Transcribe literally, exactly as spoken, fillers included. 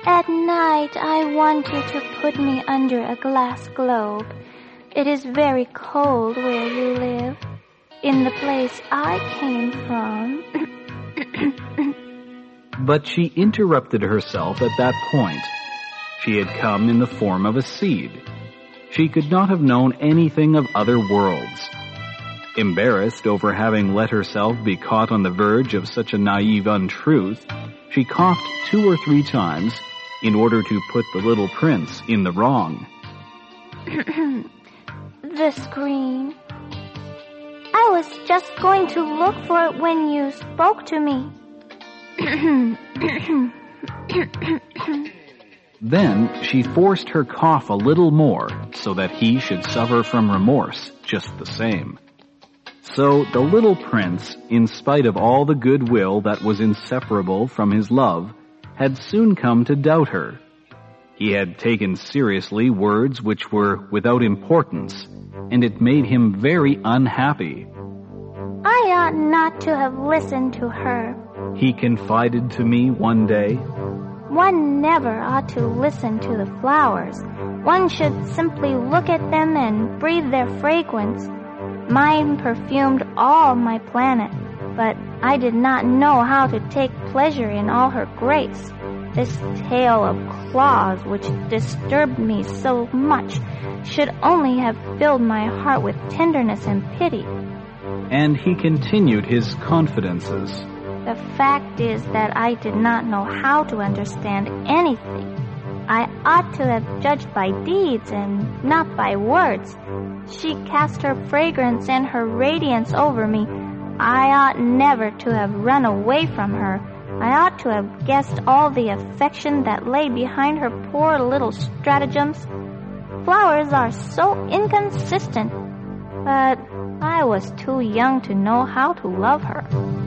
At night I want you to put me under a glass globe. It is very cold where you live, in the place I came from. But she interrupted herself at that point. She had come in the form of a seed. She could not have known anything of other worlds. Embarrassed over having let herself be caught on the verge of such a naive untruth, she coughed two or three times in order to put the little prince in the wrong. The screen. I was just going to look for it when you spoke to me. Then she forced her cough a little more so that he should suffer from remorse just the same. So the little prince, in spite of all the goodwill that was inseparable from his love, had soon come to doubt her. He had taken seriously words which were without importance, and it made him very unhappy. I ought not to have listened to her, he confided to me one day. One never ought to listen to the flowers. One should simply look at them and breathe their fragrance. Mine perfumed all my planet, but I did not know how to take pleasure in all her grace. This tale of claws which disturbed me so much should only have filled my heart with tenderness and pity. And he continued his confidences. The fact is that I did not know how to understand anything. I ought to have judged by deeds and not by words. She cast her fragrance and her radiance over me. I ought never to have run away from her. I ought to have guessed all the affection that lay behind her poor little stratagems. Flowers are so inconsistent, but I was too young to know how to love her.